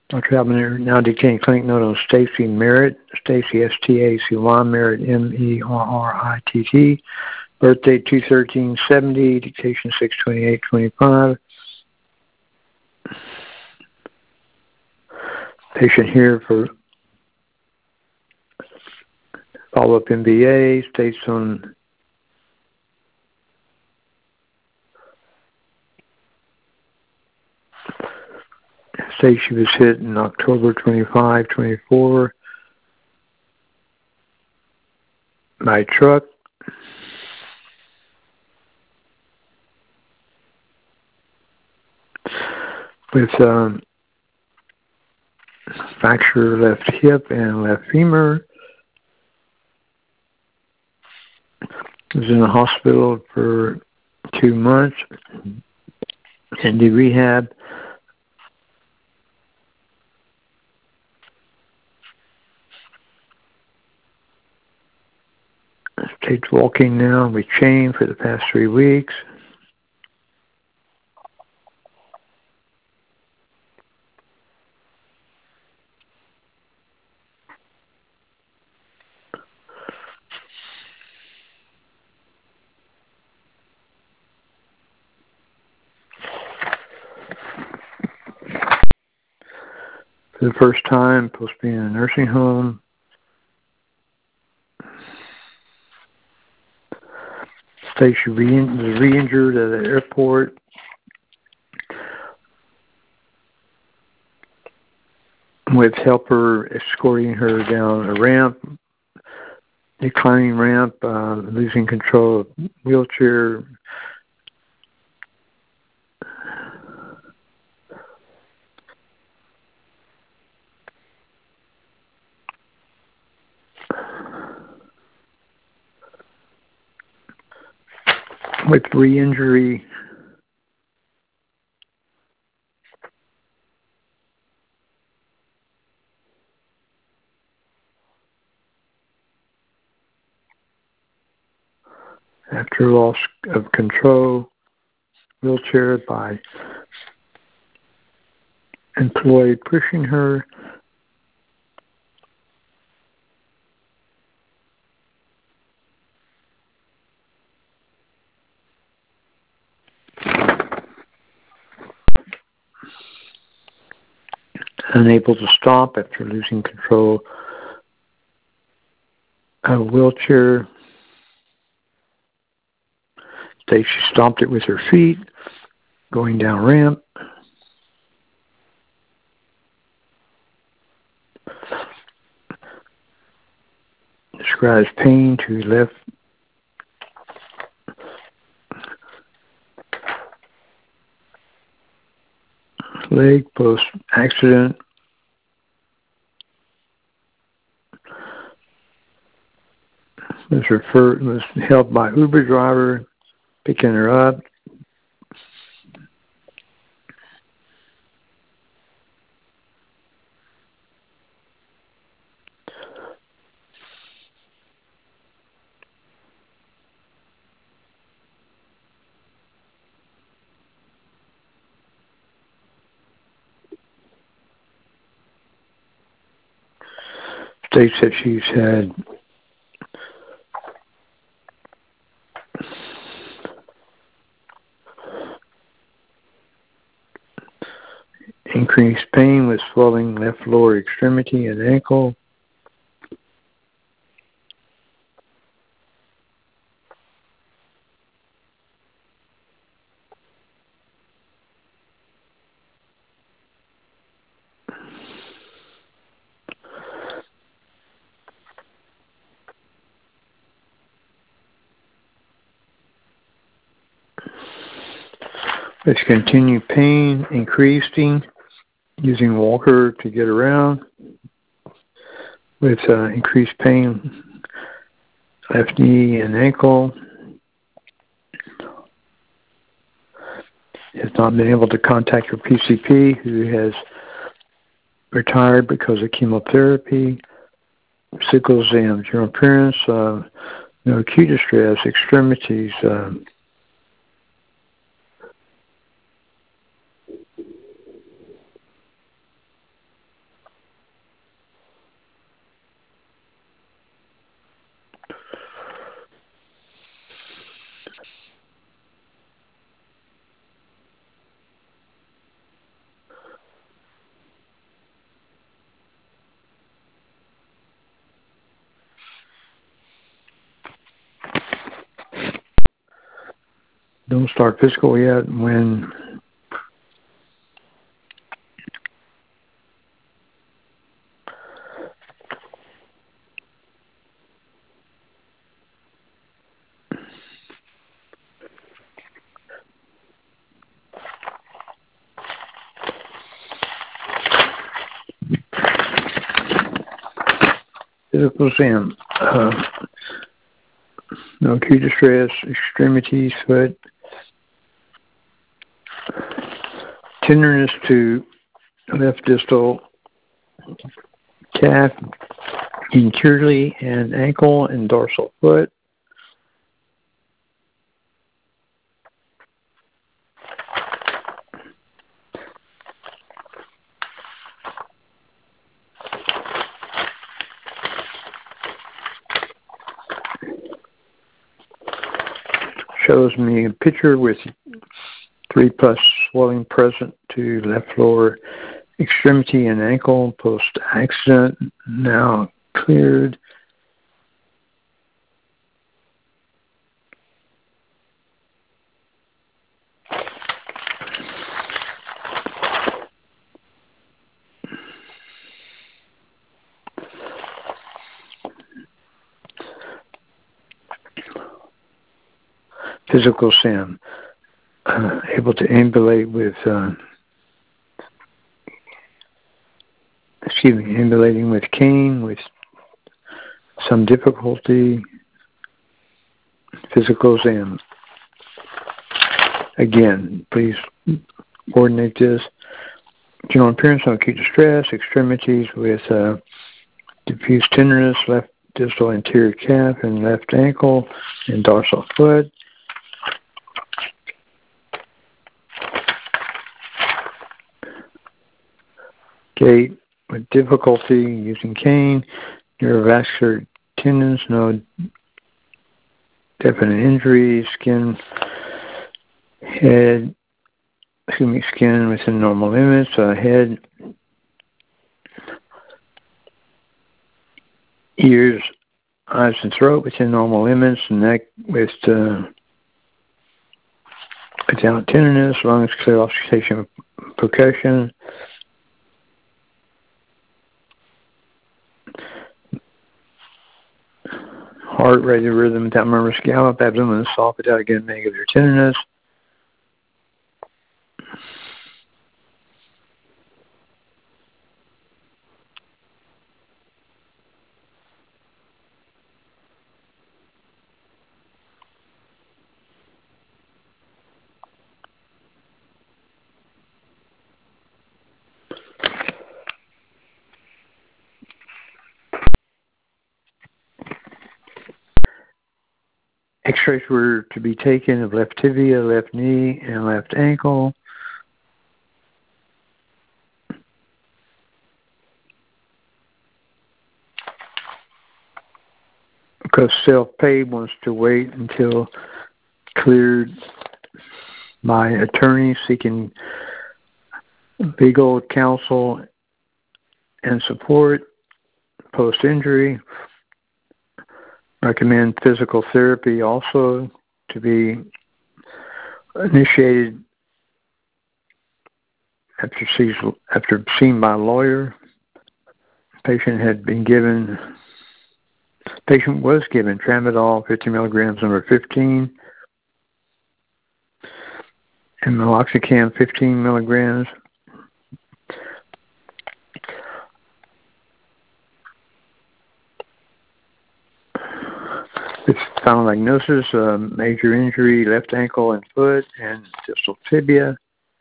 Dr. Albert now detained clinic note on Stacy Merritt, Stacy S-T-A-C-Y, Merritt M-E-R-R-I-T-T, birth date 2/13/70, dictation 6/28/25. Patient here for follow-up MBA, states on states she was hit in October 25, 24 by a truck. With fracture left hip and left femur. Was in the hospital for 2 months and did rehab. Stays walking now with chain for the past 3 weeks. For the first time, supposed to be in a nursing home. States she was re-injured at the airport. With helper escorting her down a ramp, declining ramp, losing control of wheelchair. With re-injury. After loss of control, wheelchair by employee pushing her. Unable to stop after losing control of a wheelchair. She stopped it with her feet, going down ramp. Describes pain to left leg post-accident. Was helped by Uber driver picking her up. States that she's had increased pain with swelling left lower extremity and ankle. With continued pain increasing, using walker to get around. With increased pain, left knee and ankle. Has not been able to contact her PCP, who has retired because of chemotherapy. Sickle exam, general appearance, no acute distress, extremities. don't start physical yet. When physical exam, no acute distress, extremities, foot, tenderness to left distal calf, anteriorly, and ankle and dorsal foot. Shows me a picture with 3+ swelling present to left lower extremity and ankle post-accident, now cleared. Physical sim, able to ambulate with, ambulating with cane with some difficulty. Physical exam. Again, please coordinate this. General appearance on acute distress, extremities with diffuse tenderness, left distal anterior calf and left ankle and dorsal foot. Gait with difficulty using cane, neurovascular tendons, no definite injury, skin within normal limits, head, ears, eyes and throat within normal limits, neck with without tenderness, lungs clear, auscultation, percussion. Heart rate rhythm without murmurs, gallop, abdomen soft without again negative tenderness. X-rays were to be taken of left tibia, left knee, and left ankle. Because self-paid wants to wait until cleared by attorney seeking legal counsel and support post-injury. Recommend physical therapy also to be initiated after seen by a lawyer. Patient was given tramadol 50 milligrams number 15 and meloxicam 15 milligrams. With final diagnosis, major injury, left ankle and foot, and distal tibia.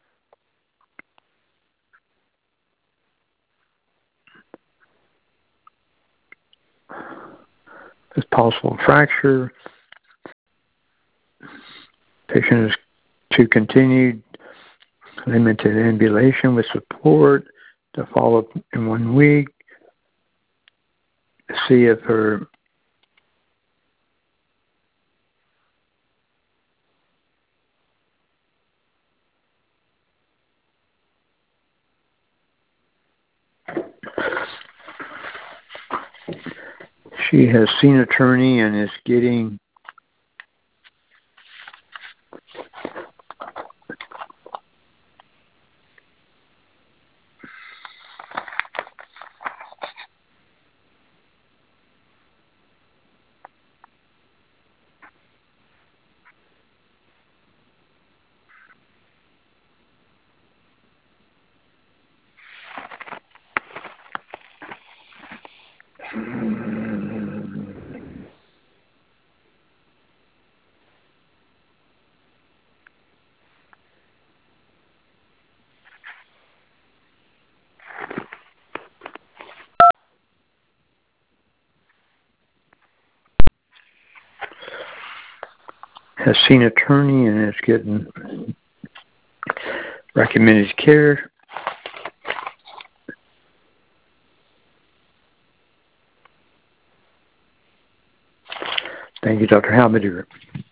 With possible fracture. Patient is to continue limited ambulation with support to follow up in 1 week. See if her she has seen attorney and is getting Has seen attorney and is getting recommended care. Thank you, Dr. Halbedier.